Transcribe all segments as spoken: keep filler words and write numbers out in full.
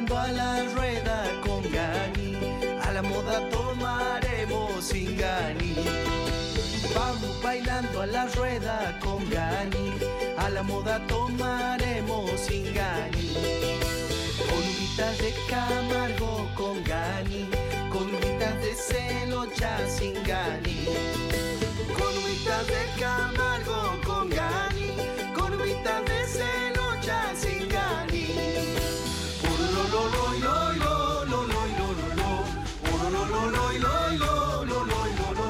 bailando a la rueda con Gani, a la moda tomaremos Singani. Vamos bailando a la rueda con Gani, a la moda tomaremos Singani. Con uvitas de Camargo con Gani, con uvitas de Celocha Singani. Con uvitas de Camargo con Gani, con uvitas de Celocha Singani. Lo lo lo lo lo lo lo lo lo lo lo lo lo lo lo.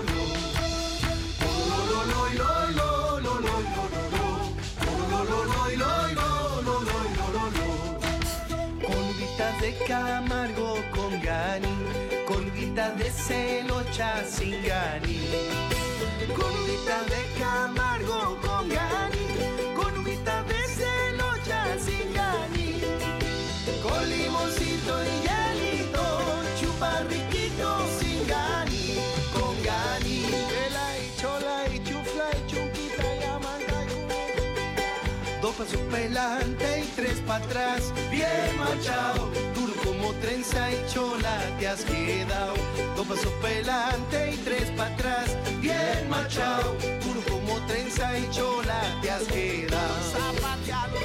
De Camargo con Gani, con uvitas de Celocha Singani. Con uvitas de Camargo con Gani, con uvitas de Celocha Singani. Con limoncito y hielito, chupa riquito Singani. Con Gani, vela y chola y chufla y chunquita y amanda y dos pasos pelante y tres para atrás, bien marchado. Como trenza y chola te has quedado, dos pasos pelante y tres para atrás, bien marchado. Duro como trenza y chola te has quedado. Zapatealo,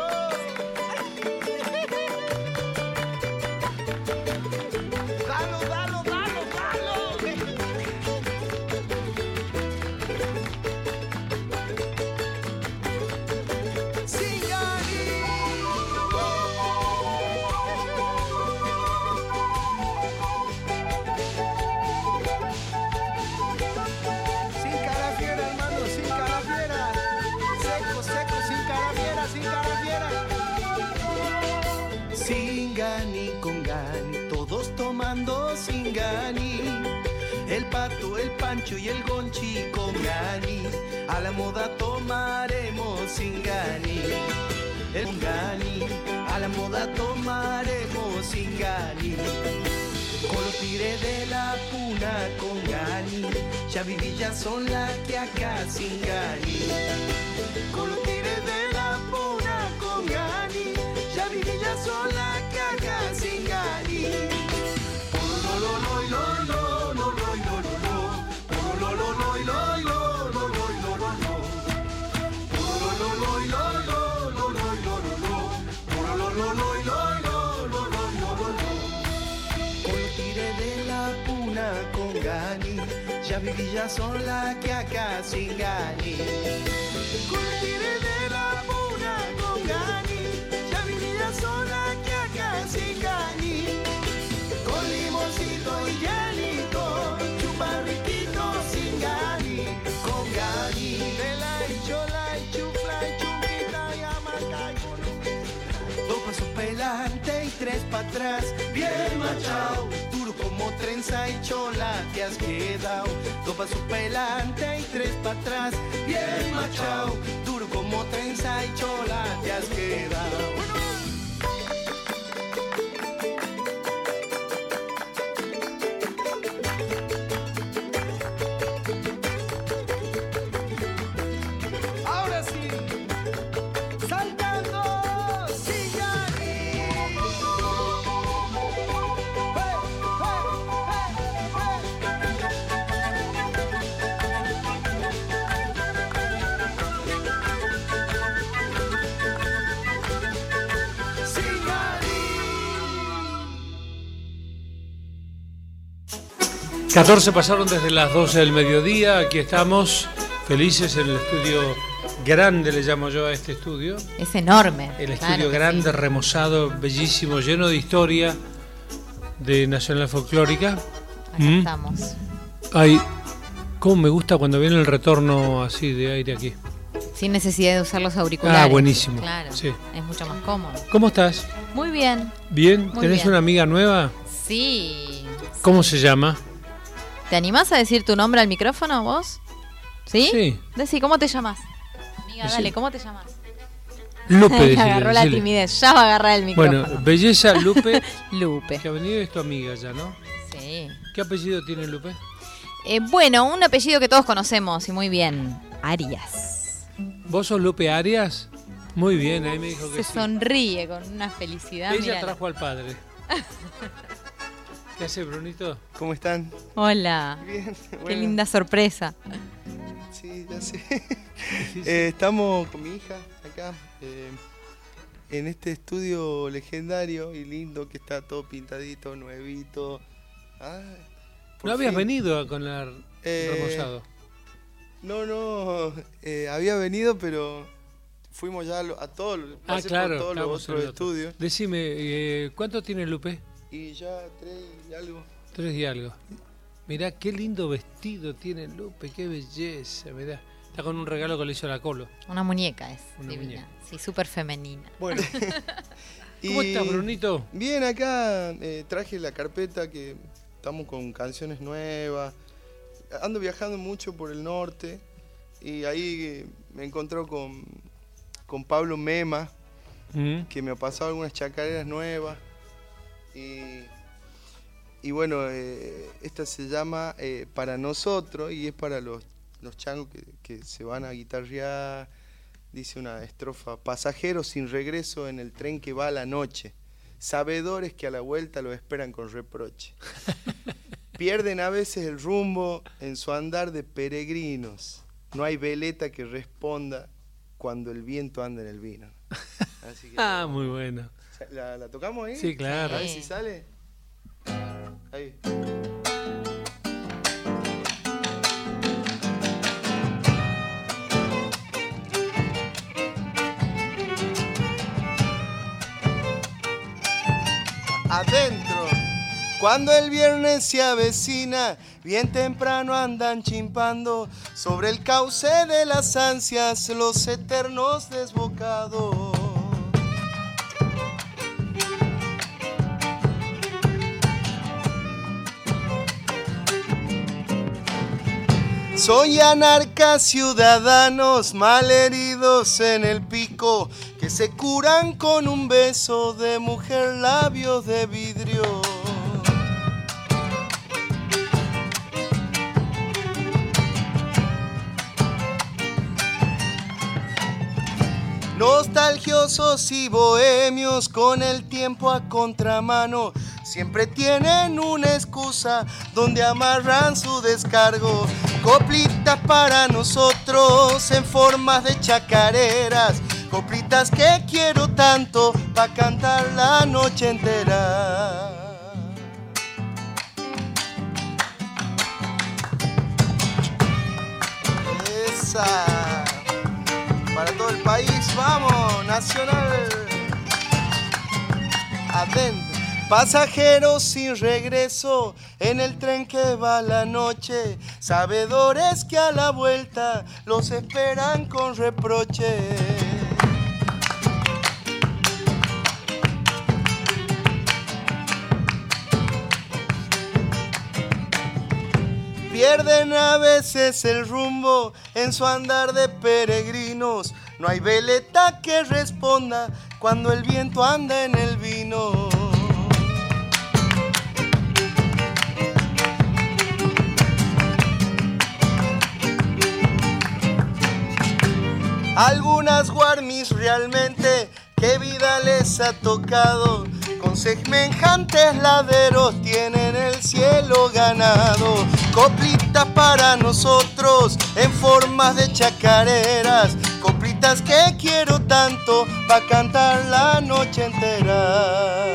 dalo, dalo, dalo, dalo. Singani con Gani, todos tomando Singani. El Pato, el Pancho y el Gonchi con Gani, a la moda tomaremos Singani. El Gani, a la moda tomaremos Singani. Con los tigres de la Puna con Gani, ya vivillas son las que acá Singani. Con los tigres de la Puna con Gani, ya vivillas son las que acá Singani. Lo lo lo lo lo lo lo lo lo lo lo lo lo lo con Gani, ya vivillas son las que acá Singani. Con el tigre de la Puna con Gani, ya vivillas son las que acá Singani. Con limoncito y hielito, chupa riquito Singani. Con Gani, vela y chola y chufla y chunquita y amaca y con dos pasos pelante y tres para atrás, bien machao. Como trenza y chola te has quedado, dos pasos pelante y tres para atrás, bien machao. Duro como trenza y chola te has quedado. Ahora sí, saltando Singani. catorce pasaron desde las doce del mediodía, aquí estamos, felices en el estudio grande, le llamo yo a este estudio. Es enorme. El estudio claro grande, sí. remozado, bellísimo, lleno de historia de Nacional Folclórica. Acá ¿Mm? estamos. Ay, cómo me gusta cuando viene el retorno así de aire aquí. Sin necesidad de usar los auriculares. Ah, buenísimo. Claro, sí. Es mucho más cómodo. ¿Cómo estás? Muy bien. ¿Bien? Muy ¿Tenés bien. una amiga nueva? Sí. ¿Cómo se llama? ¿Te animás a decir tu nombre al micrófono vos? ¿Sí? Sí. Decí, ¿cómo te llamas? Amiga, Decí. dale, ¿cómo te llamas? Lupe, decile, agarró la decile. timidez, ya va a agarrar el micrófono. Bueno, Belleza Lupe, Lupe. que ha venido, es tu amiga ya, ¿no? Sí. ¿Qué apellido tiene Lupe? Eh, bueno, un apellido que todos conocemos y muy bien. Arias. ¿Vos sos Lupe Arias? Muy bien, ahí me dijo que Se sí. sonríe con una felicidad. Ella mírala. trajo al padre. ¿Qué hace, Brunito? ¿Cómo están? Hola. Bien. Qué Bueno, linda sorpresa. Sí, ya sé. Eh, estamos con mi hija acá eh, en este estudio legendario y lindo que está todo pintadito, nuevito. Ah, por ¿No habías fin. venido con el Eh, remozado? No, no, eh, había venido, pero fuimos ya a, lo- a todos, Ah, pasé claro. por todos los estábamos en otros el otro. estudios Decime, eh, ¿cuánto tiene Lupe? y ya tres y algo. Tres y algo. Mirá qué lindo vestido tiene Lupe, qué belleza, mirá. Está con un regalo que le hizo la Colo. Una muñeca es Una divina. muñeca. Sí, súper femenina. Bueno. ¿Cómo Y estás, Brunito? Bien, acá eh, traje la carpeta que estamos con canciones nuevas. Ando viajando mucho por el norte y ahí eh, me encontré con, con Pablo Mema, ¿Mm? que me ha pasado algunas chacareras nuevas. Y, y bueno, eh, esta se llama eh, Para Nosotros y es para los, los changos que, que se van a guitarrear. Dice una estrofa: pasajeros sin regreso en el tren que va a la noche, sabedores que a la vuelta lo esperan con reproche. Pierden a veces el rumbo en su andar de peregrinos. No hay veleta que responda cuando el viento anda en el vino. Así que, Ah, muy bueno. ¿La, la tocamos ahí? Sí, claro. A ver si sale. Ahí. Adentro. Cuando el viernes se avecina, bien temprano andan chimpando sobre el cauce de las ansias los eternos desbocados. Soy anarcas ciudadanos malheridos en el pico que se curan con un beso de mujer, labios de vidrio. Nostalgiosos y bohemios con el tiempo a contramano, siempre tienen una excusa donde amarran su descargo. Coplitas para nosotros en formas de chacareras, coplitas que quiero tanto pa' cantar la noche entera. Esa. Para todo el país, vamos, nacional. Adentro. Pasajeros sin regreso en el tren que va a la noche, sabedores que a la vuelta los esperan con reproche. Pierden a veces el rumbo en su andar de peregrinos. No hay veleta que responda cuando el viento anda en el vino. Algunas guarmis realmente qué vida les ha tocado, con semejantes laderos tienen el cielo ganado. Coplitas para nosotros en formas de chacareras, coplitas que quiero tanto pa' cantar la noche entera.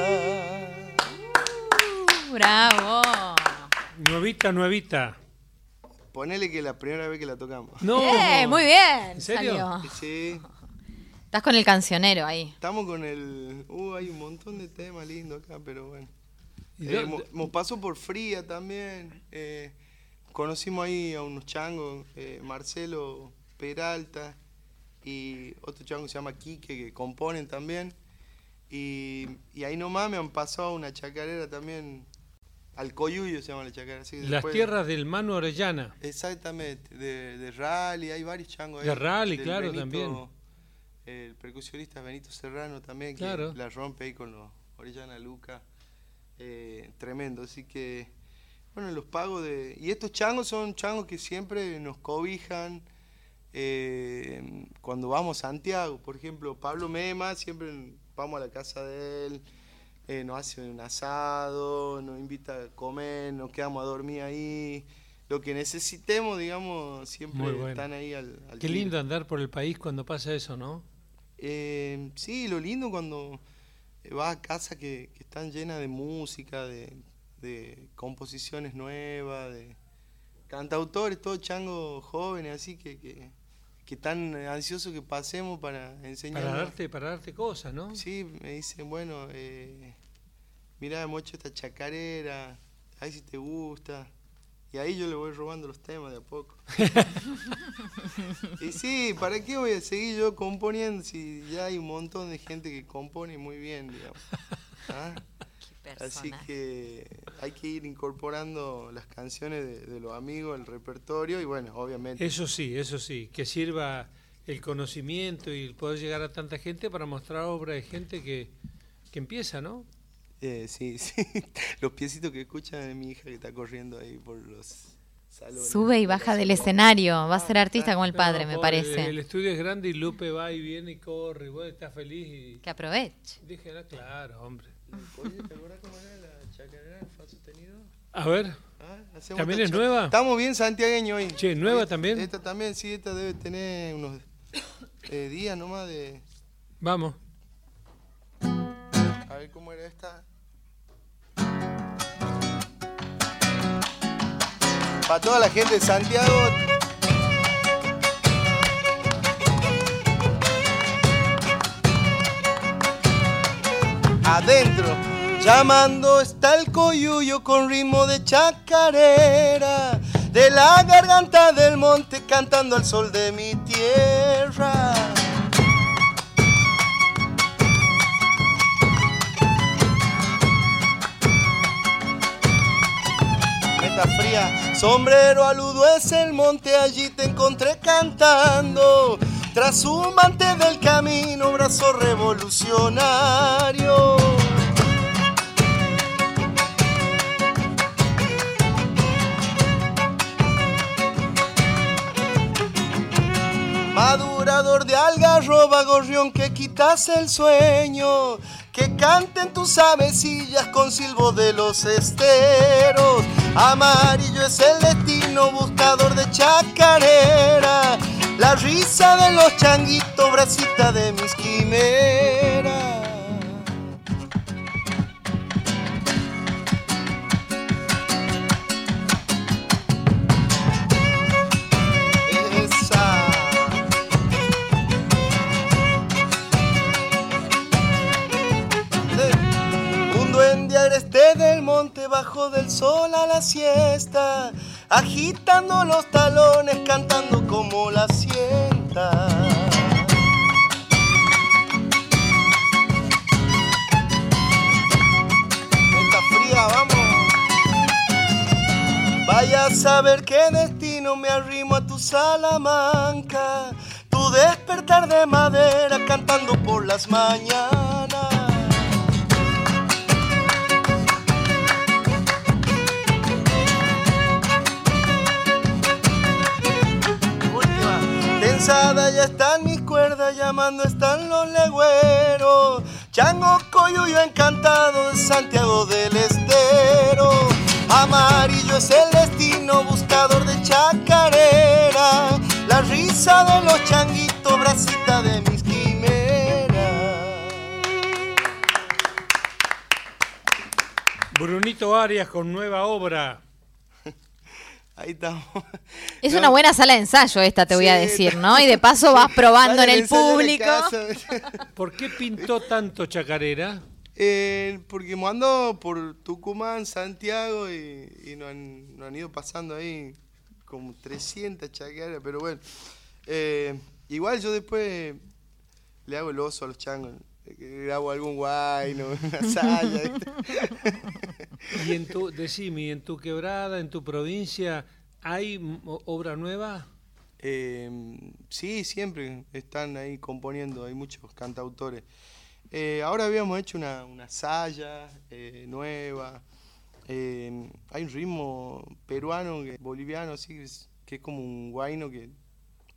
Uh, ¡Bravo! Nuevita, nuevita. Ponele que es la primera vez que la tocamos. No. ¡Eh! Muy bien. ¿En serio? Salió. Sí, Estás con el cancionero ahí. estamos con el... Uh, hay un montón de temas lindos acá, pero bueno. ¿Y Eh, dónde- mo- Nos pasó por Fría también. eh, conocimos ahí a unos changos, eh, Marcelo Peralta y otro chango que se llama Quique, que componen también. Y, y ahí nomás me han pasado una chacarera también, Alcoyuyo se llama la chacarera. Así que Las después- tierras del Manu Orellana. Exactamente, de, de rally, hay varios changos ahí. De rally, Del claro, Benito, también. El percusionista Benito Serrano también, que Claro. la rompe ahí con los Orellana Luca. Eh, tremendo, así que, bueno, los pagos de... Y estos changos son changos que siempre nos cobijan, eh, cuando vamos a Santiago, por ejemplo, Pablo Mema, siempre vamos a la casa de él, eh, nos hace un asado, nos invita a comer, nos quedamos a dormir ahí. Lo que necesitemos, digamos, siempre bueno. Están ahí al, al Qué tiro. Lindo andar por el país cuando pasa eso, ¿no? Eh, sí, lo lindo cuando vas a casas que, que están llenas de música, de, de composiciones nuevas, de cantautores, todos changos jóvenes, así que, que, que están ansiosos que pasemos para enseñar. Para darte, para darte cosas, ¿no? Sí, me dicen, bueno, eh, mirá, hemos hecho esta chacarera, a ver si te gusta. Y ahí yo le voy robando los temas de a poco. Y sí, ¿para qué voy a seguir yo componiendo si ya hay un montón de gente que compone muy bien, digamos? ¿Ah? Así que hay que ir incorporando las canciones de, de los amigos, el repertorio y bueno, obviamente. Eso sí, eso sí, que sirva el conocimiento y poder llegar a tanta gente para mostrar obra de gente que, que empieza, ¿no? Eh, sí, sí, los piecitos que escuchan de mi hija que está corriendo ahí por los salones. Sube y baja del escenario, va a ser artista como el padre, me parece. El, el estudio es grande y Lupe va y viene y corre, y vos estás feliz y... Que aproveche. Dije, no, claro, hombre. Oye, ¿te acuerdas cómo era la chacarera, el fa sostenido? A ver, ah, ¿también es nueva? Estamos bien santiagueños hoy. Che, ¿nueva esta, también? Esta también, sí, esta debe tener unos eh, días nomás de... Vamos. A ver cómo era esta. Para toda la gente de Santiago. Adentro. Llamando está el coyuyo con ritmo de chacarera. De la garganta del monte cantando al sol de mi tierra. Fría, sombrero aludo es el monte, allí te encontré cantando, trashumante del camino, brazo revolucionario. Madurador de algarroba, gorrión que quitas el sueño, que canten tus avecillas con silbo de los esteros. Amarillo es el destino, buscador de chacarera, la risa de los changuitos, bracita de mis quimeras. Este del monte bajo del sol a la siesta, agitando los talones, cantando como la sienta. Está fría, vamos. Vaya a saber qué destino me arrimo a tu Salamanca, tu despertar de madera cantando por las mañanas. Ya están mis cuerdas, llamando están los legüeros. Chango coyuyo encantado de Santiago del Estero. Amarillo es el destino, buscador de chacarera, la risa de los changuitos, bracita de mis quimeras. Brunito Arias con nueva obra. Ahí estamos. Es no. Una buena sala de ensayo esta, te sí, voy a decir, ¿no? Y de paso vas probando en el público. ¿Por qué pintó tanto chacarera? Eh, porque ando por Tucumán, Santiago y, y nos, han, nos han ido pasando ahí como trescientas chacareras, pero bueno. Eh, igual yo después le hago el oso a los changos. Grabo algún guay, ¿no? Una saya. Y en tu, decime, en tu quebrada, en tu provincia, ¿hay obra nueva? Eh, sí, siempre están ahí componiendo, hay muchos cantautores. Eh, ahora habíamos hecho una, una saya eh, nueva. Eh, hay un ritmo peruano, que, boliviano, así, que es, que es como un guayno que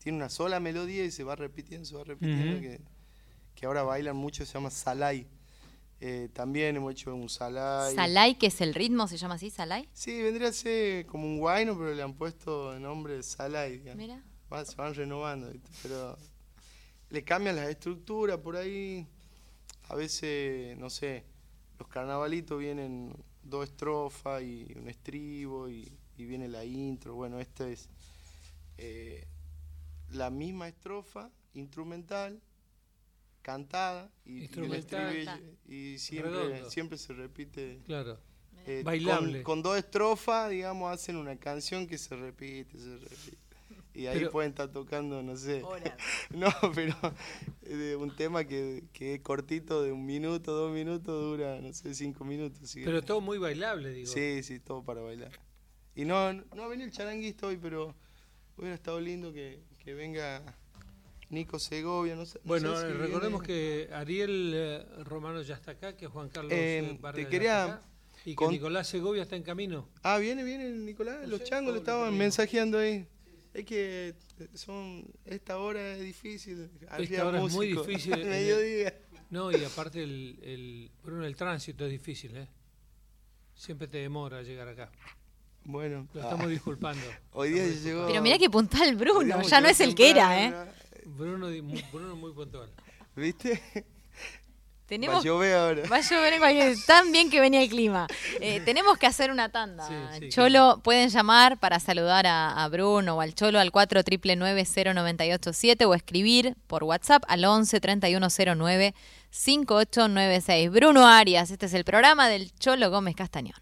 tiene una sola melodía y se va repitiendo, se va repitiendo, uh-huh. que, que ahora bailan mucho, se llama salai. Eh, también hemos hecho un salai. ¿Salai, que es el ritmo, se llama así, salai? Sí, vendría a ser como un guayno, pero le han puesto el nombre de salai. Digamos. Mira. Va, se van renovando, ¿viste? Pero le cambian las estructuras por ahí. A veces, no sé, los carnavalitos vienen dos estrofas y un estribo y, y viene la intro. Bueno, esta es eh, la misma estrofa instrumental, cantada y, instrumental, y, el estribillo, y siempre, siempre se repite. Claro. Eh, bailable. Con, con dos estrofas, digamos, hacen una canción que se repite, se repite. Y ahí pero, pueden estar tocando, no sé. Hola. No, pero de un tema que, que es cortito, de un minuto, dos minutos, dura, no sé, cinco minutos. ¿Sí? Pero todo muy bailable, digo. Sí, sí, todo para bailar. Y no, no ha venido el charanguista hoy, pero hubiera estado lindo que, que venga Nico Segovia. No sé, no bueno, sé si recordemos viene. que Ariel eh, Romano ya está acá, que Juan Carlos eh, Vargas te quería... ya está acá, y que con... Nicolás Segovia está en camino. Ah, viene, viene Nicolás. No Los sé, changos le estaban mensajeando ahí. Es que son esta hora es difícil. Esta hora músico, es muy difícil. Al mediodía. No, y aparte el, el, Bruno, el tránsito es difícil, ¿eh? Siempre te demora llegar acá. Bueno. Lo estamos ah. disculpando. Hoy día llegó... Pero mirá que puntual Bruno, ya no es el que era, ¿eh? Bruno, Bruno muy puntual. ¿Viste? Tenemos, va a llover ahora. Va a llover en cualquier... Tan bien que venía el clima. Eh, tenemos que hacer una tanda. Sí, sí, Cholo, claro. Pueden llamar para saludar a, a Bruno o al Cholo al cuatro nueve nueve cero nueve ocho siete o escribir por WhatsApp al once treinta y uno cero nueve cinco ocho nueve seis. Bruno Arias, este es el programa del Cholo Gómez Castañón.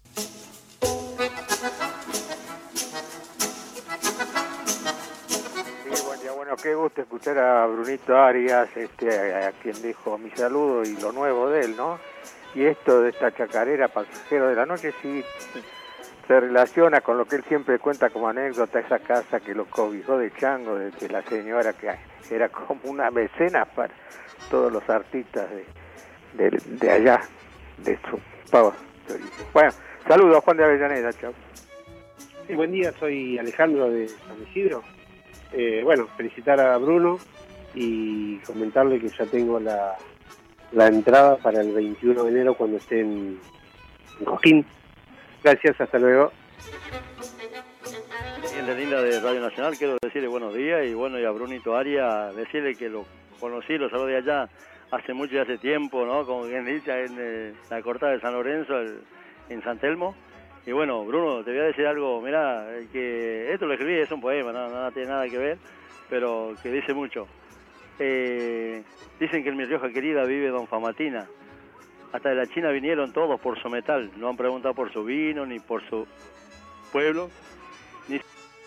Bueno, qué gusto escuchar a Brunito Arias, este, a, a quien dejo mi saludo y lo nuevo de él, ¿no? Y esto de esta chacarera Pasajero de la Noche sí se relaciona con lo que él siempre cuenta como anécdota, esa casa que lo cobijó de chango, de, de la señora que era como una mecenas para todos los artistas de, de, de allá, de su pavo. Bueno, saludos Juan de Avellaneda, chao. Sí, buen día, soy Alejandro de San Isidro. Eh, bueno, felicitar a Bruno y comentarle que ya tengo la, la entrada para el veintiuno de enero cuando esté en, en Cojín. Gracias, hasta luego. Gente linda de Radio Nacional, quiero decirle buenos días y bueno, y a Brunito Arias, decirle que lo conocí, lo saludé allá hace mucho y hace tiempo, ¿no? Como quien dice, en eh, la cortada de San Lorenzo, el, en San Telmo. Y bueno, Bruno, te voy a decir algo, mirá, que esto lo escribí, es un poema, no, no tiene nada que ver, pero que dice mucho. Eh, dicen que en mi Rioja querida vive Don Famatina. Hasta de la China vinieron todos por su metal, no han preguntado por su vino, ni por su pueblo. Ni...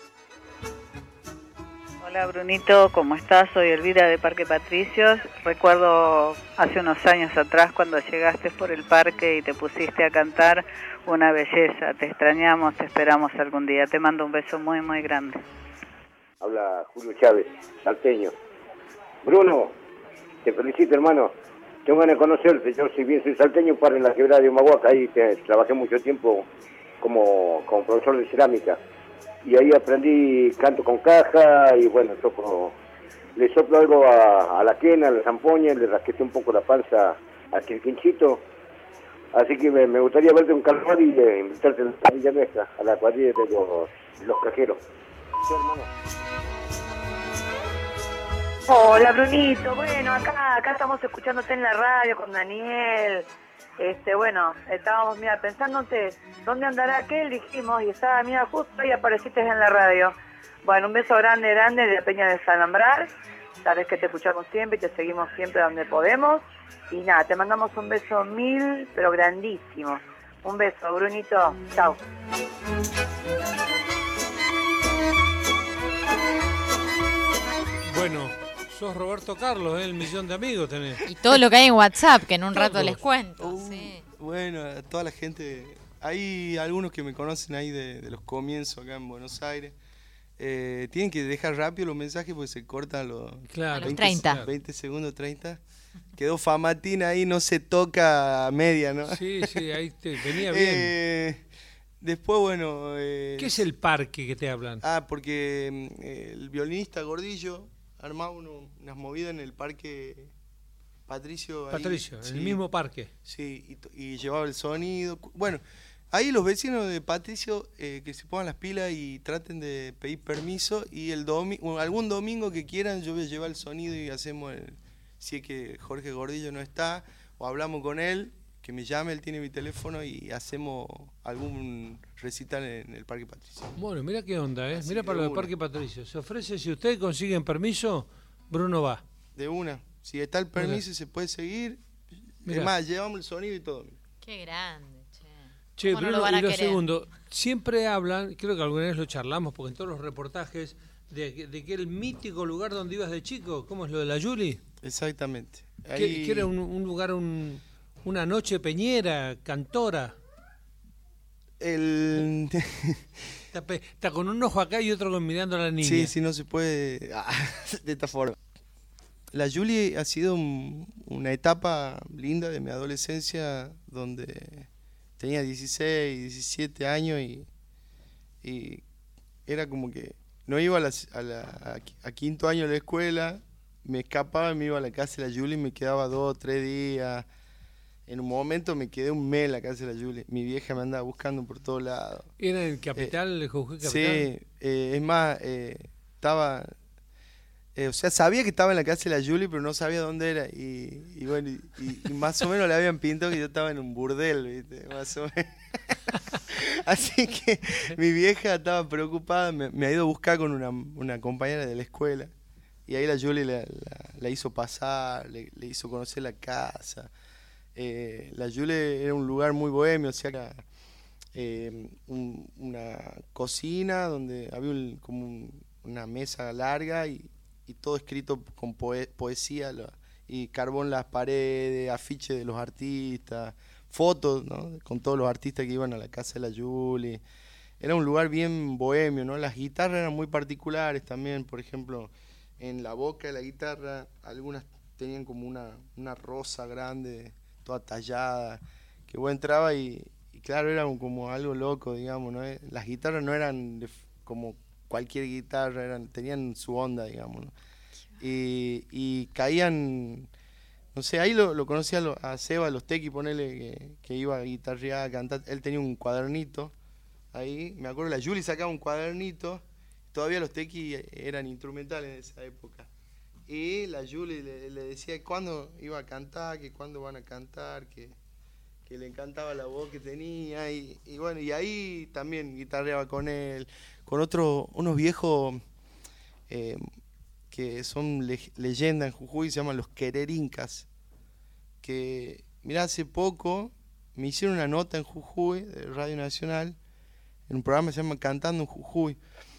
Hola Brunito, ¿cómo estás? Soy Elvira de Parque Patricios. Recuerdo hace unos años atrás cuando llegaste por el parque y te pusiste a cantar, una belleza. Te extrañamos, te esperamos algún día. Te mando un beso muy, muy grande. Habla Julio Chávez, salteño. Bruno, te felicito hermano. Tengo ganas de conocerte. Yo si bien soy salteño, paro en la quebrada de Humahuaca. Ahí te, trabajé mucho tiempo como, como profesor de cerámica. Y ahí aprendí canto con caja y bueno, toco, le soplo algo a, a la quena, a la zampoña, le rasqueté un poco la panza al quinchito. Así que me, me gustaría verte un carnaval y eh, invitarte a la Villa Nuestra, a la cuadrilla de los, los cajeros. Sí, hermano. Hola Brunito, bueno, acá acá estamos escuchándote en la radio con Daniel. Este, bueno, estábamos, mira, pensándote, ¿dónde andará aquel? Dijimos, y estaba, mira, justo ahí apareciste en la radio. Bueno, un beso grande, grande de la Peña de Salambrar. Sabes que te escuchamos siempre y te seguimos siempre donde podemos. Y nada, te mandamos un beso mil, pero grandísimo. Un beso, Brunito. Chao. Bueno, sos Roberto Carlos, ¿eh? El millón de amigos tenés. Y todo lo que hay en WhatsApp, que en un rato les cuento. Uh, sí. Bueno, a toda la gente, hay algunos que me conocen ahí de, de los comienzos acá en Buenos Aires. Eh, tienen que dejar rápido los mensajes porque se cortan los, claro, veinte, treinta. veinte segundos, treinta. Quedó Famatina ahí, no se toca a media, ¿no? Sí, sí, ahí te venía bien. Eh, Después, bueno... Eh, ¿Qué es el parque que te hablan? Ah, porque eh, el violinista Gordillo armaba uno, unas movidas en el parque Patricio. Patricio, ahí, en sí, el mismo parque. Sí, y, y llevaba el sonido. Bueno, ahí los vecinos de Patricio eh, que se pongan las pilas y traten de pedir permiso. Y el domi- algún domingo que quieran, yo voy a llevar el sonido y hacemos el... Si es que Jorge Gordillo no está, o hablamos con él, que me llame, él tiene mi teléfono y hacemos algún recital en el Parque Patricio. Bueno, mira qué onda, ¿eh? Así Mira para lo del Parque Patricio. Se ofrece, si ustedes consiguen permiso, Bruno va. De una. Si está el permiso y se puede seguir. Mirá. Es más, llevamos el sonido y todo. Qué grande, che. Che, ¿Cómo no Bruno, lo van a y lo querer? segundo, siempre hablan, creo que alguna vez lo charlamos, porque en todos los reportajes, de, que- de que el mítico lugar donde ibas de chico, ¿cómo es lo de la Yuli? Exactamente. Que, Ahí... que era un, un lugar, un, una noche peñera, cantora. El... Está, pe- está con un ojo acá y otro con mirando a la niña. Sí, sí, no se puede ah, de esta forma. La Yuli ha sido un- una etapa linda de mi adolescencia donde tenía dieciséis, diecisiete años y, y era como que no iba a, las- a, la, a, a quinto año de la escuela, me escapaba y me iba a la casa de la Yuli y me quedaba dos, tres días. En un momento me quedé un mes en la casa de la Yuli. Mi vieja me andaba buscando por todos lados. ¿Era en Capital, Eh, Jujuy Capital? Sí, eh, es más, eh, estaba... eh, o sea, sabía que estaba en la casa de la Yuli, pero no sabía dónde era. Y, y bueno, y, y- y más o menos le habían pintado que yo estaba en un burdel, ¿viste? Más o menos. Así que mi vieja estaba preocupada, me, me ha ido a buscar con una, una compañera de la escuela. Y ahí la Yuli la, la- la hizo pasar, le, le hizo conocer la casa. Eh, la Yuli era un lugar muy bohemio, o sea, era, eh, un- una cocina donde había un- como un- una mesa larga y, y todo escrito con poe- poesía lo- y carbón en las paredes, afiches de los artistas, fotos, ¿no? Con todos los artistas que iban a la casa de la Yuli. Era un lugar bien bohemio, ¿no? Las guitarras eran muy particulares también, por ejemplo, en la boca de la guitarra algunas tenían como una, una rosa grande, toda tallada, que vos entrabas y, y claro, era un- como algo loco, digamos, ¿no? Las guitarras no eran de f- como cualquier guitarra, eran, tenían su onda, digamos, ¿no? Y, y caían, no sé, ahí lo, lo conocí a, lo- a Seba, los tequis, ponele, que, que iba a guitarrear, a cantar, él tenía un cuadernito, ahí, me acuerdo, la Yuli sacaba un cuadernito, todavía los tequis eran instrumentales en esa época. Y la Yuli le, le decía cuándo iba a cantar, que cuándo van a cantar, que, que le encantaba la voz que tenía. Y, y bueno, y ahí también guitarreaba con él, con otros, unos viejos eh, que son le, leyendas en Jujuy, se llaman los Quererincas. Que, mirá, hace poco me hicieron una nota en Jujuy, de Radio Nacional, en un programa que se llama Cantando en Jujuy.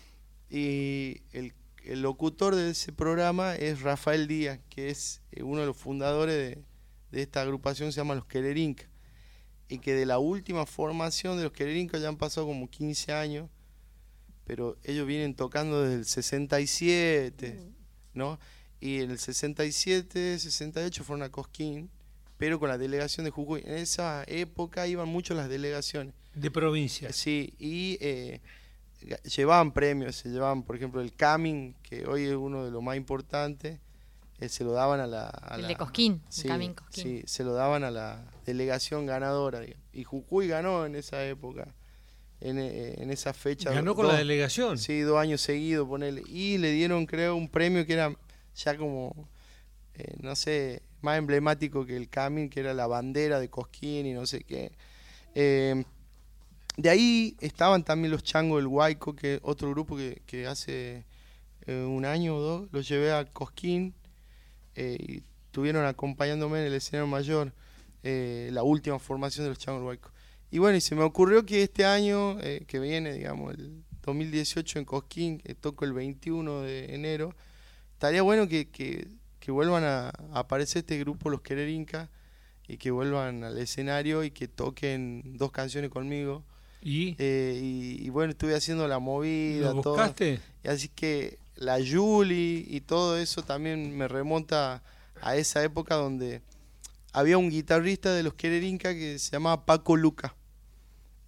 Y el El locutor de ese programa es Rafael Díaz, que es eh, uno de los fundadores de, de esta agrupación, se llama Los Quererincas, y que de la última formación de Los Quererincas ya han pasado como quince años, pero ellos vienen tocando desde el sesenta y siete, ¿no? Y en el sesenta y siete, sesenta y ocho fueron a Cosquín, pero con la delegación de Jujuy. En esa época iban mucho las delegaciones. De provincia. Sí, y... Eh, llevaban premios, se llevaban, por ejemplo, el Camin, que hoy es uno de los más importantes, eh, se lo daban a la... A El la, de Cosquín, sí, el Camin Cosquín. Sí, se lo daban a la delegación ganadora, digamos. Y Jujuy ganó en esa época, en, eh, en esa fecha. ¿Ganó con dos, la delegación? Sí, dos años seguidos, ponele. Y le dieron, creo, un premio que era ya como, eh, no sé, más emblemático que el Camin, que era la bandera de Cosquín y no sé qué. Eh, De ahí estaban también los Changos del Huayco, que otro grupo que, que hace eh, un año o dos los llevé a Cosquín eh, y estuvieron acompañándome en el escenario mayor, eh, la última formación de los Changos del Huayco. Y bueno, y se me ocurrió que este año eh, que viene, digamos, el dos mil dieciocho en Cosquín, que toco el veintiuno de enero, estaría bueno que, que, que vuelvan a, a aparecer este grupo, los Quererincas, y que vuelvan al escenario y que toquen dos canciones conmigo. ¿Y? Eh, y, y bueno, estuve haciendo la movida, ¿Lo buscaste? todo. Y así que la Yuli y todo eso también me remonta a esa época donde había un guitarrista de los Quererincas que se llamaba Paco Luca.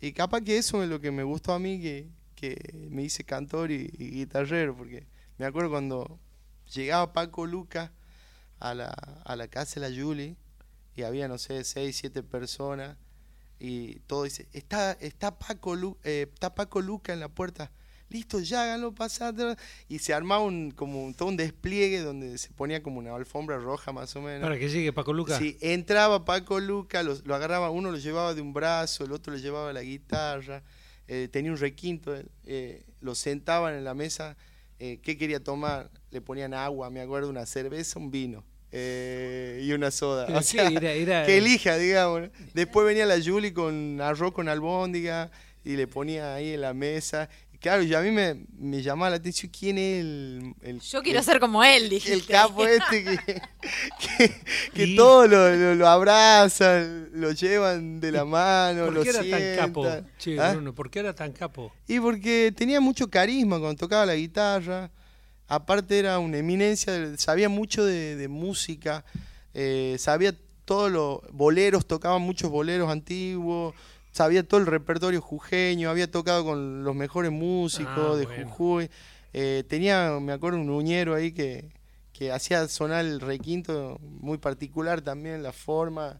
y capaz que eso es lo que me gustó a mí, que, que me hice cantor y, y guitarrero, porque me acuerdo cuando llegaba Paco Luca a la, a la casa de la Juli, y había, no sé, seis, siete personas, y todo dice, está, está, Paco, Lu, eh, está Paco Luca en la puerta, listo, ya háganlo pasar, y se armaba un, como un, todo un despliegue donde se ponía como una alfombra roja más o menos. Para que llegue Paco Luca. Sí, entraba Paco Luca, lo, lo agarraba, uno lo llevaba de un brazo, el otro le llevaba la guitarra, eh, tenía un requinto, eh, lo sentaban en la mesa, eh, ¿qué quería tomar? Le ponían agua, me acuerdo, una cerveza, un vino. Eh, y una soda. O sea, era, era... que elija, digamos. Después venía la Juli con arroz con albóndiga y le ponía ahí en la mesa. Y claro, y a mí me, me llamaba la atención quién es el... el Yo quiero el, ser como él, dije. El capo este que, que, que ¿Y? todos lo, lo, lo abrazan, lo llevan de la mano, ¿Por lo qué era sientan? tan capo? Che, ¿Ah? Bruno, ¿por qué era tan capo? Y porque tenía mucho carisma cuando tocaba la guitarra. Aparte era una eminencia, sabía mucho de, de música, eh, sabía todos los boleros, tocaba muchos boleros antiguos, sabía todo el repertorio jujeño, había tocado con los mejores músicos ah, de bueno. Jujuy. Eh, tenía, me acuerdo, un uñero ahí que, que hacía sonar el requinto muy particular también, la forma.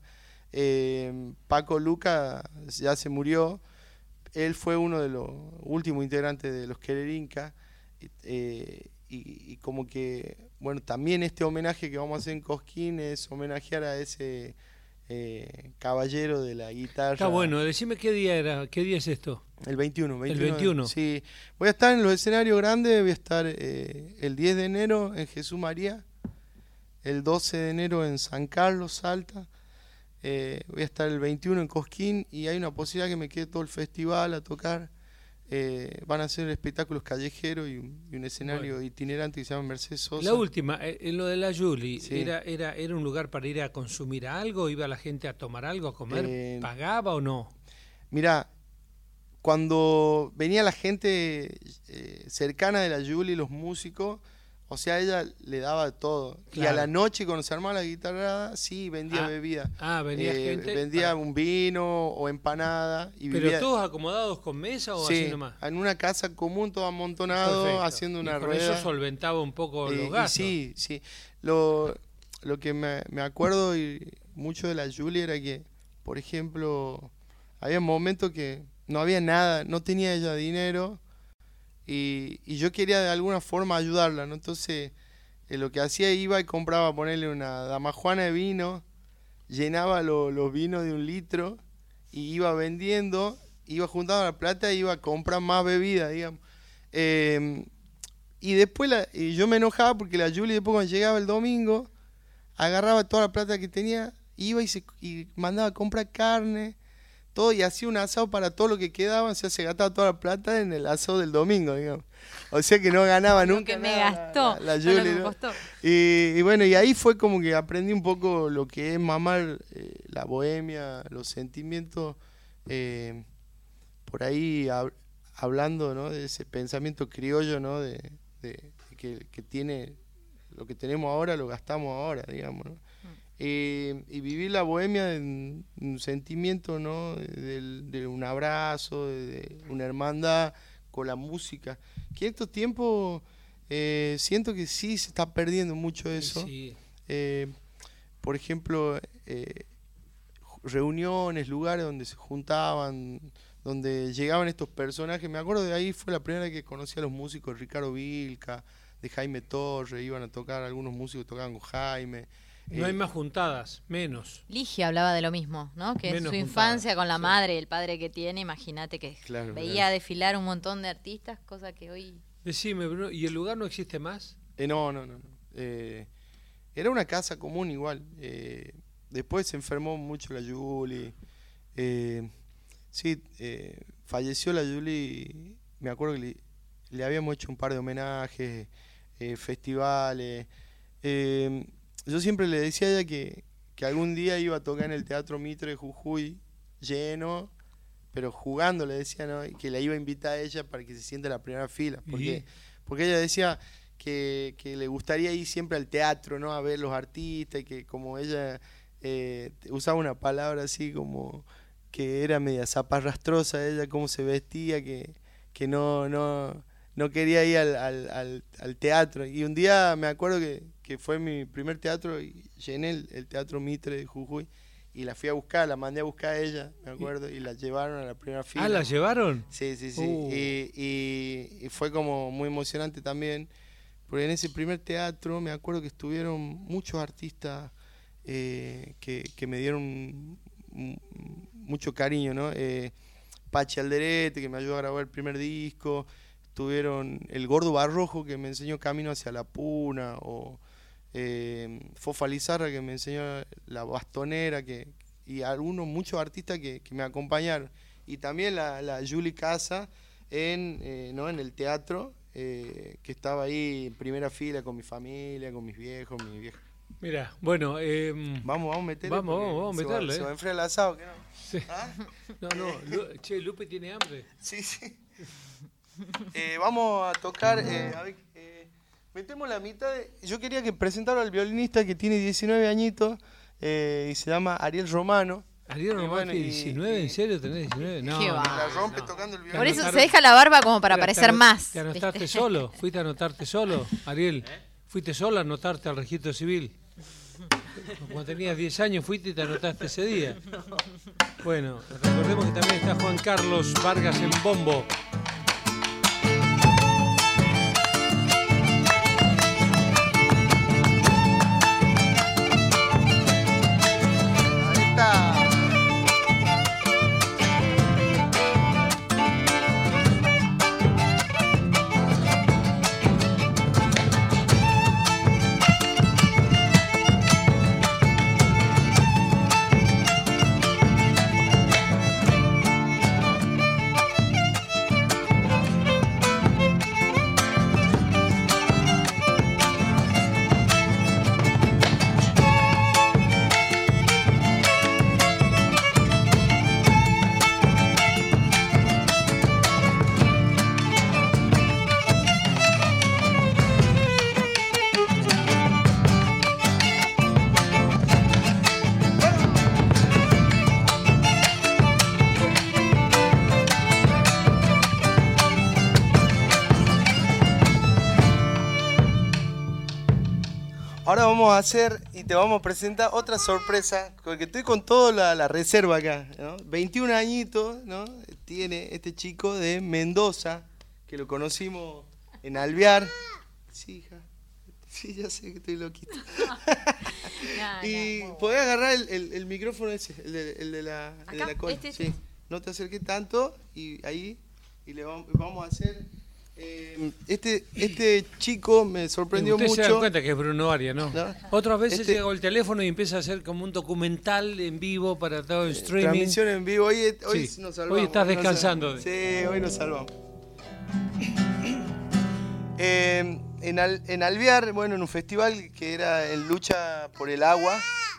Eh, Paco Luca ya se murió, él fue uno de los últimos integrantes de los Quererinca. Eh, Y, y como que, bueno, también este homenaje que vamos a hacer en Cosquín es homenajear a ese eh, caballero de la guitarra. Está bueno, decime qué día era, qué día es esto. El veintiuno. veintiuno el veintiuno. Sí, voy a estar en los escenarios grandes, voy a estar eh, el diez de enero en Jesús María, el doce de enero en San Carlos, Salta, eh, voy a estar el veintiuno en Cosquín y hay una posibilidad que me quede todo el festival a tocar. Eh, van a hacer espectáculos callejeros y un, y un escenario bueno. itinerante que se llama Mercedes Sosa. La última, eh, en lo de la Juli, sí. era, era, ¿era un lugar para ir a consumir algo? ¿Iba la gente a tomar algo, a comer? Eh, ¿Pagaba o no? Mira, cuando venía la gente eh, cercana de la Juli, los músicos, o sea, ella le daba todo. Claro. Y a la noche, cuando se armaba la guitarrada, sí, vendía ah, bebida. Ah, vendía eh, gente. Vendía para... un vino o empanada. Y ¿Pero vivía... todos acomodados con mesa o sí, así nomás? En una casa común, todo amontonado, perfecto. Haciendo una y con rueda. Eso solventaba un poco y, los gastos. Y sí, sí. Lo, lo que me, me acuerdo y mucho de la Juli era que, por ejemplo, había momentos que no había nada, no tenía ella dinero. Y, y yo quería de alguna forma ayudarla, ¿no? Entonces eh, lo que hacía, iba y compraba, ponerle una damajuana de vino, llenaba lo, los vinos de un litro y iba vendiendo, iba juntando la plata e iba a comprar más bebida, digamos. Eh, y después la, y yo me enojaba porque la Juli después cuando llegaba el domingo agarraba toda la plata que tenía, iba y, se, y mandaba a comprar carne, todo, y hacía un asado para todo lo que quedaba, o sea, se gastaba toda la plata en el asado del domingo, digamos. O sea que no ganaba lo nunca que me nada, gastó, la, la Juli, lo que me ¿no? costó. Y, y bueno, y ahí fue como que aprendí un poco lo que es mamar eh, la bohemia, los sentimientos, eh, por ahí hab, hablando, ¿no? De ese pensamiento criollo, ¿no? De, de, de que, que tiene, lo que tenemos ahora lo gastamos ahora, digamos, ¿no? Eh, y vivir la bohemia en un sentimiento, ¿no? De, de un abrazo, de, de una hermandad con la música, que en estos tiempos eh, siento que sí se está perdiendo mucho eso. Sí. Eh, por ejemplo, eh, reuniones, lugares donde se juntaban, donde llegaban estos personajes. Me acuerdo de ahí, fue la primera vez que conocí a los músicos de Ricardo Vilca, de Jaime Torre, iban a tocar, algunos músicos tocaban con Jaime. No hay más juntadas, menos. Ligia hablaba de lo mismo, ¿no? Que en su infancia juntadas, con la sí. madre y el padre que tiene, imagínate que claro, veía claro. desfilar un montón de artistas, cosa que hoy... Decime, Bruno, ¿y el lugar no existe más? Eh, no, no, no. no. Eh, era una casa común igual. Eh, después se enfermó mucho la Juli. Eh, sí, eh, falleció la Juli. Me acuerdo que le, le habíamos hecho un par de homenajes, eh, festivales. Eh, Yo siempre le decía a ella que, que algún día iba a tocar en el Teatro Mitre de Jujuy, lleno, pero jugando, le decía, ¿no? Y que la iba a invitar a ella para que se siente en la primera fila. Porque, porque ella decía que, que le gustaría ir siempre al teatro, ¿no? A ver los artistas, y que como ella eh, usaba una palabra así como que era media zaparrastrosa ella, cómo se vestía, que, que no, no, no quería ir al, al, al, al teatro. Y un día me acuerdo que, que fue mi primer teatro y llené el, el Teatro Mitre de Jujuy y la fui a buscar, la mandé a buscar a ella, me acuerdo, y la llevaron a la primera fila. ¿Ah, la llevaron? Sí, sí, sí. Uh. Y, y, y fue como muy emocionante también, porque en ese primer teatro me acuerdo que estuvieron muchos artistas eh, que, que me dieron mucho cariño, ¿no? Eh, Pachi Alderete, que me ayudó a grabar el primer disco, estuvieron el Gordo Barrojo, que me enseñó Camino hacia la Puna, o eh, Fofa Lizarra, que me enseñó La Bastonera, que, y algunos, muchos artistas que, que me acompañaron. Y también la, la Julie Casa en, eh, ¿no? en el teatro, eh, que estaba ahí en primera fila con mi familia, con mis viejos, mi vieja. Mira, bueno, eh, vamos, vamos a meterle. Vamos, vamos, vamos a meterle. Se va, eh. se va a enfriar el asado, ¿qué no? Sí. ¿Ah? No, no, Lu, che, Lupe tiene hambre. Sí, sí. Eh, vamos a tocar, eh, a ver, eh, metemos la mitad de... Yo quería que presentara al violinista que tiene diecinueve añitos eh, y se llama Ariel Romano. Ariel Romano, bueno, tiene diecinueve, ¿en serio tenés diecinueve? No, ¿Qué no, va? La rompe no. tocando el violín. Por eso se deja la barba como para Mira, parecer te más. ¿Te anotaste ¿viste? solo? ¿Fuiste a anotarte solo, Ariel? ¿Fuiste solo a anotarte al registro civil? Cuando tenías diez años fuiste y te anotaste ese día. Bueno, recordemos que también está Juan Carlos Vargas en bombo. Ahí está. Ahora vamos a hacer y te vamos a presentar otra sorpresa, porque estoy con toda la, la reserva acá, ¿no? veintiún añitos, ¿no? Tiene este chico de Mendoza, que lo conocimos en Alvear. Sí, hija. Sí, ya sé que estoy loquito. No, y no, podés agarrar el, el, el micrófono ese, el de, el de la, el de ¿Acá? la cola. Este, Sí. este. No te acerques tanto y ahí y le vamos, vamos a hacer... Eh, este, este chico me sorprendió Usted mucho. se da cuenta que es Bruno Arias, ¿no? ¿No? Otras veces Este- llega el teléfono y empieza a hacer como un documental en vivo para todo el streaming. Transmisión en vivo. Hoy, hoy Sí. nos salvamos. Hoy estás nos descansando. salvamos. Sí, hoy nos salvamos. Eh, en, Al- en Alvear, bueno, en un festival que era en lucha por el agua.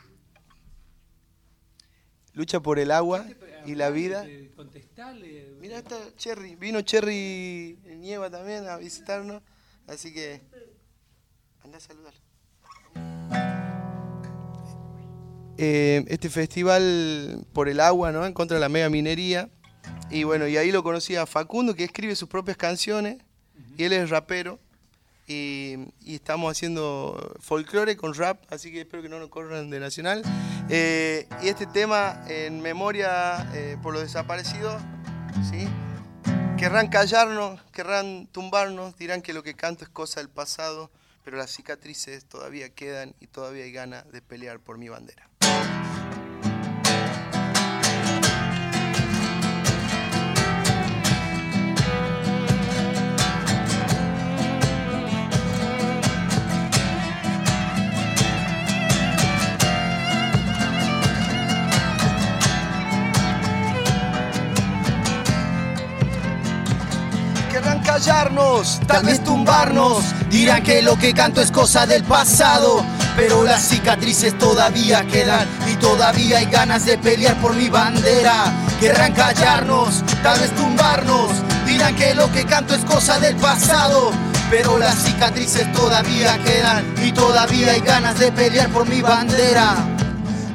Lucha por el agua y la vida. Contestale. Mira, está Cherry. Vino Cherry Nieva también a visitarnos. Así que anda a saludar. Eh, este festival por el agua, ¿no? En contra de la mega minería. Y bueno, y ahí lo conocí a Facundo, que escribe sus propias canciones. Uh-huh. Y él es rapero. Y, y estamos haciendo folclore con rap, así que espero que no nos corran de Nacional. Eh, y este tema en memoria eh, por los desaparecidos, ¿sí? Querrán callarnos, querrán tumbarnos, dirán que lo que canto es cosa del pasado, pero las cicatrices todavía quedan y todavía hay ganas de pelear por mi bandera. Callarnos, tal vez tumbarnos, dirán que lo que canto es cosa del pasado, pero las cicatrices todavía quedan y todavía hay ganas de pelear por mi bandera. Querrán callarnos, tal vez tumbarnos, dirán que lo que canto es cosa del pasado, pero las cicatrices todavía quedan y todavía hay ganas de pelear por mi bandera.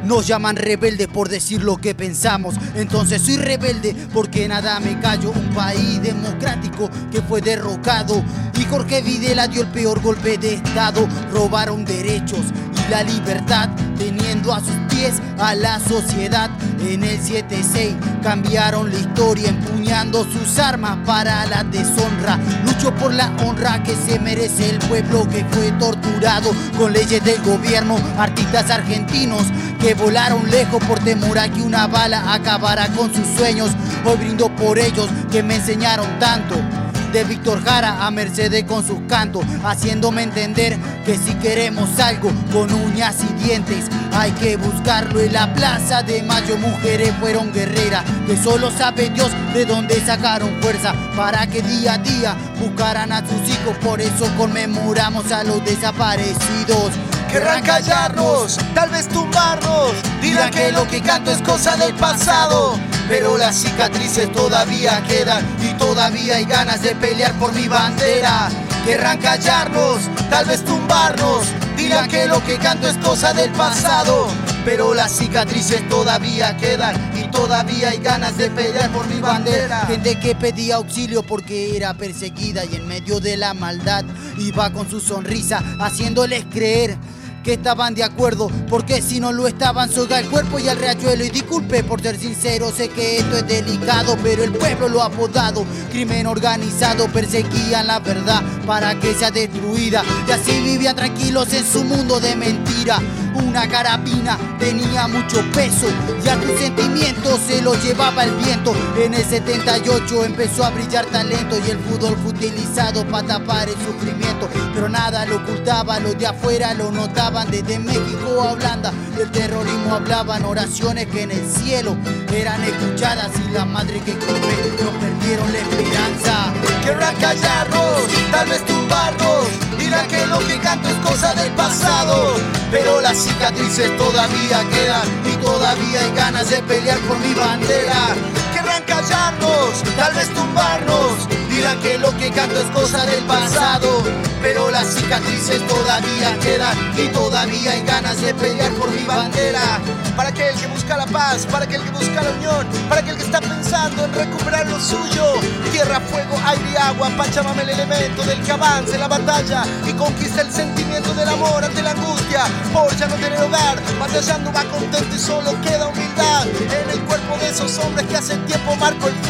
Nos llaman rebelde por decir lo que pensamos. Entonces soy rebelde porque nada me callo. Un país democrático que fue derrocado y Jorge Videla dio el peor golpe de estado. Robaron derechos y la libertad, teniendo a sus pies a la sociedad. En el siete seis cambiaron la historia, empuñando sus armas para la deshonra. Lucho por la honra que se merece el pueblo que fue torturado con leyes del gobierno. Artistas argentinos que volaron lejos por temor a que una bala acabara con sus sueños. Hoy brindo por ellos que me enseñaron tanto. De Víctor Jara a Mercedes con sus cantos, haciéndome entender que si queremos algo con uñas y dientes hay que buscarlo. En la Plaza de Mayo mujeres fueron guerreras, que solo sabe Dios de dónde sacaron fuerza para que día a día buscaran a sus hijos. Por eso conmemoramos a los desaparecidos. Querrán callarnos, tal vez tumbarnos, dirán que lo que canto es cosa del pasado, pero las cicatrices todavía quedan y todavía hay ganas de pelear por mi bandera. Querrán callarnos, tal vez tumbarnos, dirán que lo que canto es cosa del pasado, pero las cicatrices todavía quedan y todavía hay ganas de pelear por mi bandera. Gente que pedía auxilio porque era perseguida y en medio de la maldad iba con su sonrisa haciéndoles creer que estaban de acuerdo, porque si no lo estaban soga al cuerpo y al riachuelo. Y disculpe por ser sincero, sé que esto es delicado, pero el pueblo lo ha apodado crimen organizado. Perseguían la verdad para que sea destruida y así vivían tranquilos en su mundo de mentira. Una carabina tenía mucho peso y a tus sentimientos se los llevaba el viento. En el setenta y ocho empezó a brillar talento y el fútbol fue utilizado para tapar el sufrimiento, pero nada lo ocultaba, los de afuera lo notaban. Desde México a Holanda del terrorismo hablaban, oraciones que en el cielo eran escuchadas y la madre que come no perdieron la esperanza. Querrán callarnos, tal vez tumbarnos, dirán que lo que canto es cosa del pasado, pero las cicatrices todavía quedan y todavía hay ganas de pelear por mi bandera. Querrán callarnos, tal vez tumbarnos, dirán que lo que canto es cosa del pasado, pero las cicatrices todavía quedan y todavía hay ganas de pelear por mi bandera. Para aquel que busca la paz, para aquel que busca la unión, para aquel que está pensando en recuperar lo suyo. Tierra, fuego, aire y agua, Pachamama el elemento del que avance la batalla y conquista el sentimiento del amor ante la angustia. Por ya no tener hogar, batallando va contento y solo queda humildad en el cuerpo de esos hombres que hace tiempo marcó el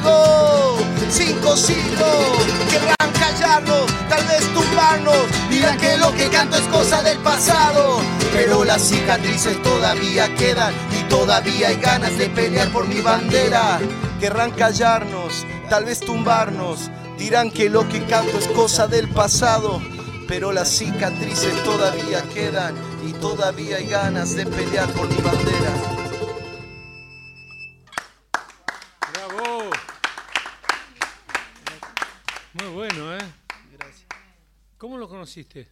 fuego. Cinco siglos, querrán callarnos, tal vez tumbarnos, dirán que lo que canto es cosa del pasado, pero las cicatrices todavía quedan y todavía hay ganas de pelear por mi bandera. Querrán callarnos, tal vez tumbarnos, dirán que lo que canto es cosa del pasado, pero las cicatrices todavía quedan y todavía hay ganas de pelear por mi bandera. ¡Bravo! Muy bueno, ¿eh? Gracias. ¿Cómo lo conociste?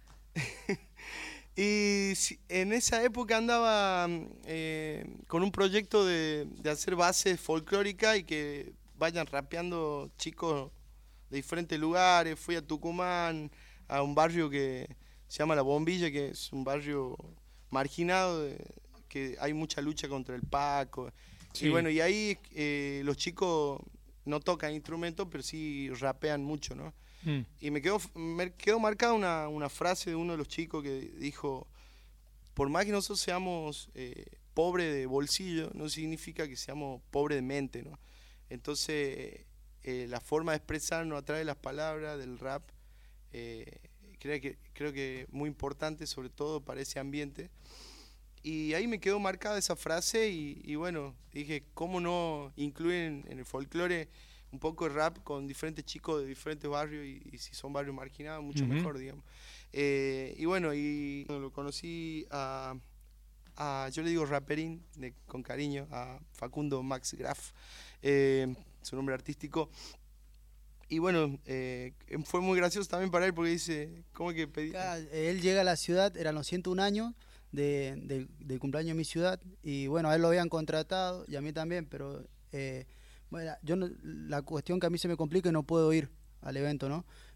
Y en esa época andaba eh, con un proyecto de, de hacer bases folclóricas y que vayan rapeando chicos de diferentes lugares. Fui a Tucumán, a un barrio que se llama La Bombilla, que es un barrio marginado, de, que hay mucha lucha contra el Paco. Sí. Y bueno, y ahí eh, los chicos no tocan instrumentos, pero sí rapean mucho, ¿no? Mm. Y me quedó, me quedó marcada una, una frase de uno de los chicos que dijo: por más que nosotros seamos eh, pobres de bolsillo, no significa que seamos pobres de mente, ¿no? Entonces, eh, la forma de expresarnos a través de las palabras, del rap, eh, creo que creo que muy importante, sobre todo para ese ambiente. Y ahí me quedó marcada esa frase y, y bueno, dije, ¿cómo no incluir en, en el folclore un poco de rap con diferentes chicos de diferentes barrios? Y, y si son barrios marginados, mucho uh-huh. mejor, digamos. Eh, y bueno, y lo conocí a, a yo le digo raperín, de, con cariño, a Facundo Max Graf, eh, su nombre artístico. Y bueno, eh, fue muy gracioso también para él porque dice, ¿cómo que pedí? Él llega a la ciudad, eran los ciento un años de, de, del cumpleaños de mi ciudad, y bueno, a él lo habían contratado y a mí también, pero eh, bueno, yo no, la cuestión que a mí se me complica es que no puedo ir al evento, ¿no?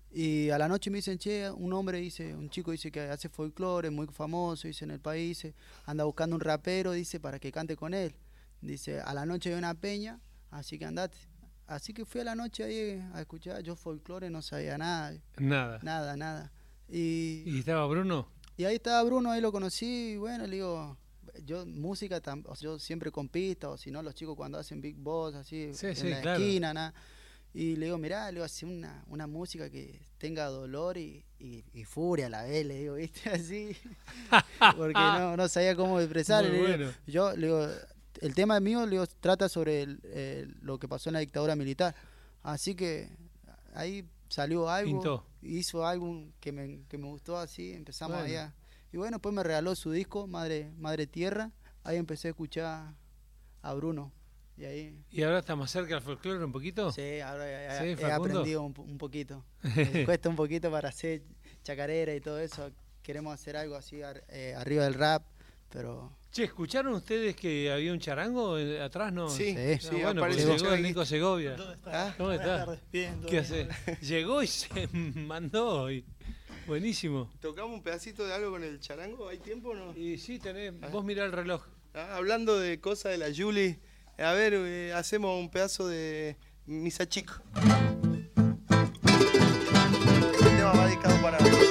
Y a la noche me dicen, che, un hombre dice, un chico dice que hace folclore, muy famoso, dice en el país, dice, anda buscando un rapero, dice, para que cante con él. Dice, a la noche hay una peña, así que andate. Así que fui a la noche ahí a escuchar, yo folclore no sabía nada. Nada. Nada, nada. Y, ¿Y estaba Bruno? Y ahí estaba Bruno, ahí lo conocí, y bueno, le digo, yo música, tam, o sea, yo siempre con pista, o si no, los chicos cuando hacen Big Boss, así, sí, en sí, la claro. esquina, nada. Y le digo, mirá, le digo, hacer una, una música que tenga dolor y, y, y furia a la vez, le digo, ¿viste? Así, porque no, no sabía cómo expresar. Muy le digo, bueno. Yo, le digo, el tema mío, le digo, trata sobre el, el, lo que pasó en la dictadura militar. Así que ahí salió algo, Pintó. hizo algo que me, que me gustó así, empezamos Bueno. allá. Y bueno, después me regaló su disco, Madre, Madre Tierra, ahí empecé a escuchar a Bruno. Y ahí... ¿Y ahora está más cerca del folclore un poquito? Sí, ahora he, ¿Sí, he Facundo? aprendido un, un poquito. Me cuesta un poquito para hacer chacarera y todo eso. Queremos hacer algo así ar, eh, arriba del rap, pero... Che, ¿escucharon ustedes que había un charango eh, atrás, no? Sí, Sí. Ah, sí, bueno, porque apareció llegó el ahí. Nico Segovia. ¿Dónde está? ¿Ah? ¿Cómo está? Buenas tardes. Bien, todo ¿Qué bien. hace? Llegó y se mandó hoy. Buenísimo. ¿Tocamos un pedacito de algo con el charango? ¿Hay tiempo o no? Y sí, tenés, vos mirá el reloj. Ah, hablando de cosas de la Yuli, a ver, eh, hacemos un pedazo de Misa Chico. El tema va dedicado para... Vamos.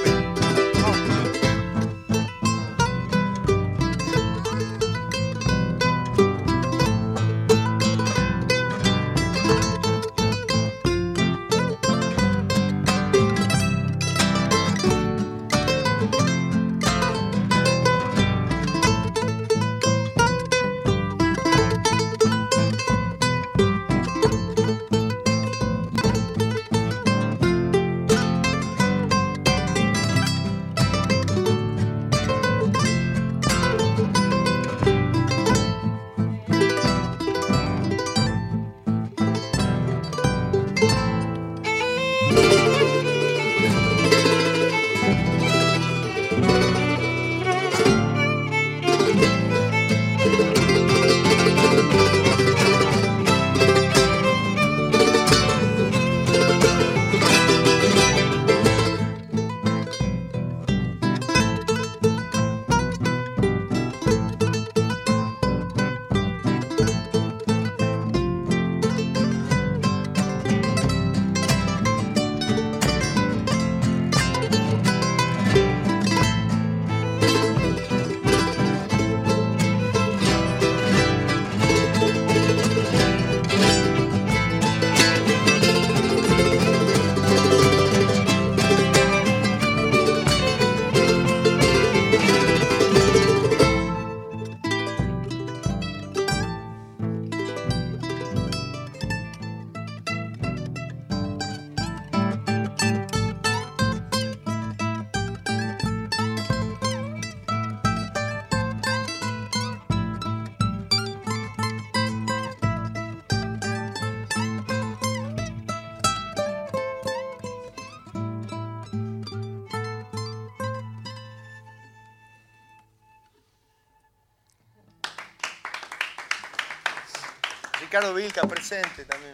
Ricardo Vilca presente también.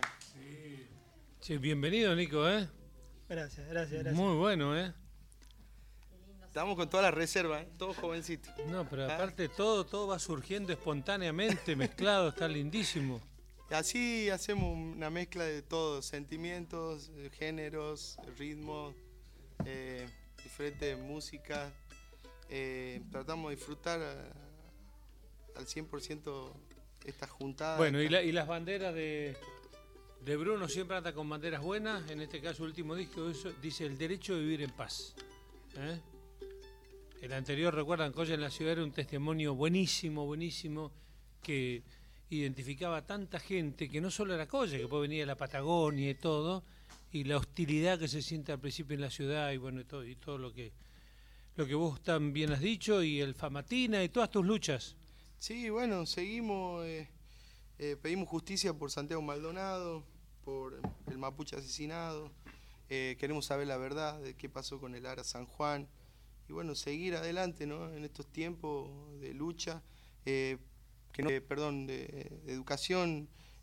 Che, bienvenido, Nico, ¿eh? Gracias, gracias, gracias. Muy bueno, ¿eh? Estamos con toda la reserva, ¿eh? Todos jovencitos. No, pero aparte todo, todo va surgiendo espontáneamente, mezclado, está lindísimo. Así hacemos una mezcla de todo, sentimientos, eh, géneros, ritmos, eh, diferentes músicas. Eh, tratamos de disfrutar a- al cien por ciento esta juntada. Bueno, y, la- y las banderas de, de Bruno siempre anda con banderas buenas. En este caso, el último disco eso, dice el derecho de vivir en paz. ¿Eh? El anterior, recuerdan, Colla en la ciudad era un testimonio buenísimo, buenísimo, que identificaba tanta gente, que no solo era Colla, que después venía de la Patagonia y todo, y la hostilidad que se siente al principio en la ciudad, y bueno, y todo, y todo lo que lo que vos tan bien has dicho, y el Famatina, y todas tus luchas. Sí, bueno, seguimos, eh, eh, pedimos justicia por Santiago Maldonado, por el mapuche asesinado, eh, queremos saber la verdad de qué pasó con el Ara San Juan, y bueno, seguir adelante, ¿no? En estos tiempos de lucha, eh, que no, eh, perdón, de, de educación,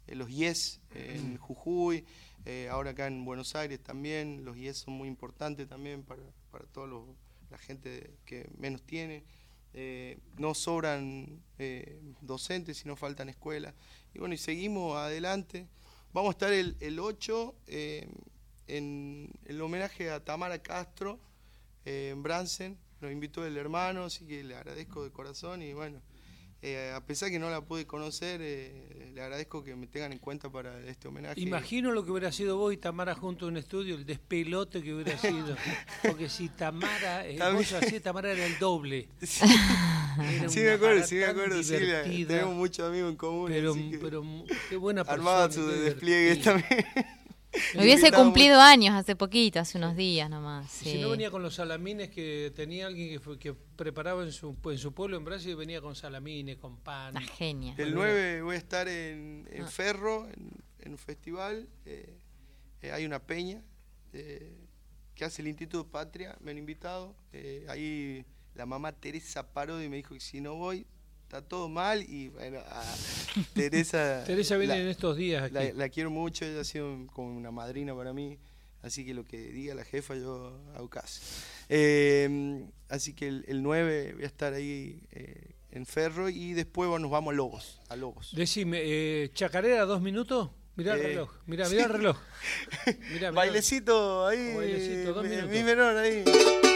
eh, los I E S en Jujuy, eh, ahora acá en Buenos Aires también. Los I E S son muy importantes también para, para toda la gente que menos tiene. Eh, no sobran eh, docentes, sino faltan escuelas. Y bueno, y seguimos adelante. Vamos a estar el, el ocho eh, en el homenaje a Tamara Castro eh, en Bransen. Nos invitó el hermano, así que le agradezco de corazón. Y bueno, eh, a pesar que no la pude conocer, eh, le agradezco que me tengan en cuenta para este homenaje. Imagino lo que hubiera sido vos y Tamara juntos en un estudio, el despelote que hubiera sido. Porque si Tamara, eh, vos así, Tamara era el doble. Sí, sí me acuerdo, sí me acuerdo. Sí, la, tenemos muchos amigos en común. Pero, así que pero qué buena persona. Armaba su despliegue también. Hubiese cumplido años hace poquito, hace unos días nomás. Sí. Si no venía con los salamines que tenía alguien que, fue, que preparaba en su, en su pueblo en Brasil, venía con salamines, con pan. La genia. El nueve voy a estar en, en ah. Ferro, en, en un festival. Eh, eh, hay una peña eh, que hace el Instituto Patria, me han invitado. Eh, ahí la mamá Teresa Parodi me dijo que si no voy, está todo mal. Y bueno, a Teresa... Teresa viene la, en estos días aquí. La, la quiero mucho, ella ha sido como una madrina para mí. Así que lo que diga la jefa yo hago caso. Eh, así que el, el nueve voy a estar ahí eh, en Ferro y después bueno, nos vamos a Lobos. A Lobos. Decime, eh, ¿chacarera dos minutos? Mirá el eh, reloj, mirá, mirá sí. el reloj. Mirá, mirá. Bailecito ahí, Bailecito, dos mi, minutos. Mi menor ahí.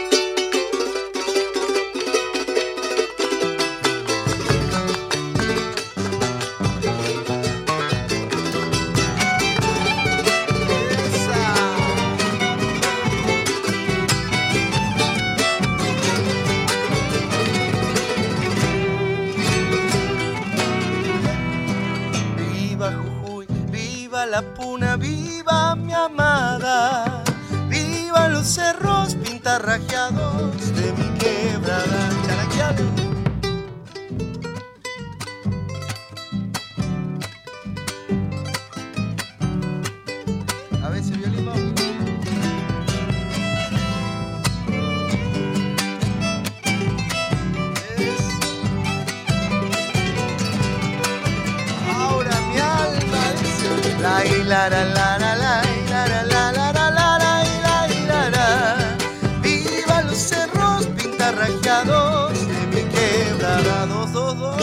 La Puna, viva mi amada, viva los cerros pintarrajeados de mi quebrada. Charaquial. A ver ese violín, vamos. Ahora mi alma dice la la la la la la la la la la la la la. Viva los cerros pintarrajeados de mi quebrada. Dos, dos, dos.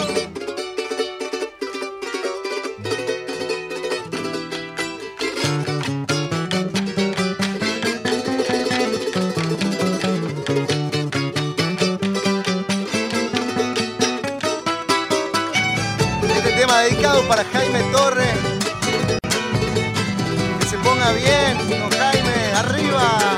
Este tema dedicado para Jaime Torres. Que se ponga bien, don Jaime, arriba.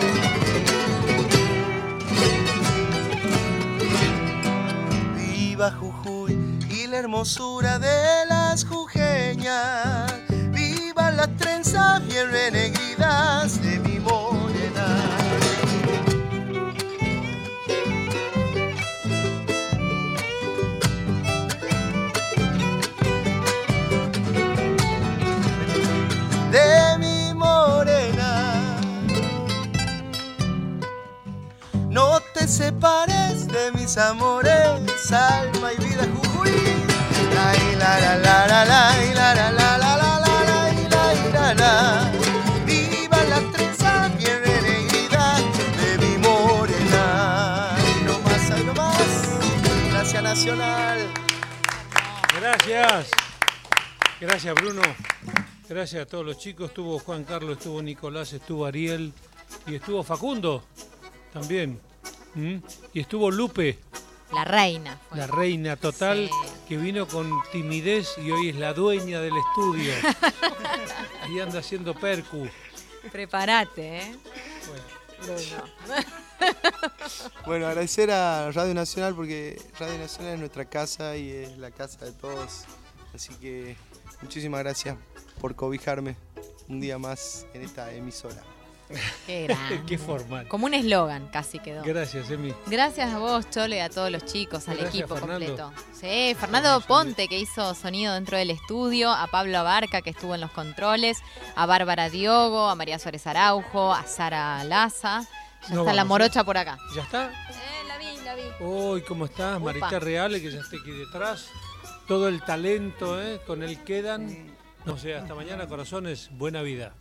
Viva Jujuy y la hermosura de las jujeñas. Viva las trenzas bien renegridas de mi morena. De mi morena, no te separes de mis amores, alma y vida Jujuy. La la la la la la la la la la la la la. Viva la trenza bien renegrida de mi morena. Ahí nomás, ahí nomás. Gracias Nacional. Gracias. Gracias Bruno. Gracias a todos los chicos. Estuvo Juan Carlos, estuvo Nicolás, estuvo Ariel y estuvo Facundo también. ¿Mm? Y estuvo Lupe. La reina. Fue. La reina total, sí. Que vino con timidez y hoy es la dueña del estudio. Ahí anda haciendo percu. Prepárate, ¿eh? Bueno. Bruno. Bueno, agradecer a Radio Nacional porque Radio Nacional es nuestra casa y es la casa de todos. Así que muchísimas gracias por cobijarme un día más en esta emisora. Qué grande. Qué formal. Como un eslogan casi quedó. Gracias, Emi. Gracias a vos, Cholo, y a todos los chicos, al Gracias, equipo Fernando. completo. Sí, Fernando Ponte, que hizo sonido dentro del estudio, a Pablo Abarca, que estuvo en los controles, a Bárbara Diogo, a María Suárez Araujo, a Sara Laza. Ya No está la vamos, morocha por acá. ¿Ya está? Eh, la vi, la vi. Uy, ¿cómo estás? Upa. Marita Reale, que ya está aquí detrás. Todo el talento, ¿eh? Con él quedan. No sé, hasta mañana, corazones. Buena vida.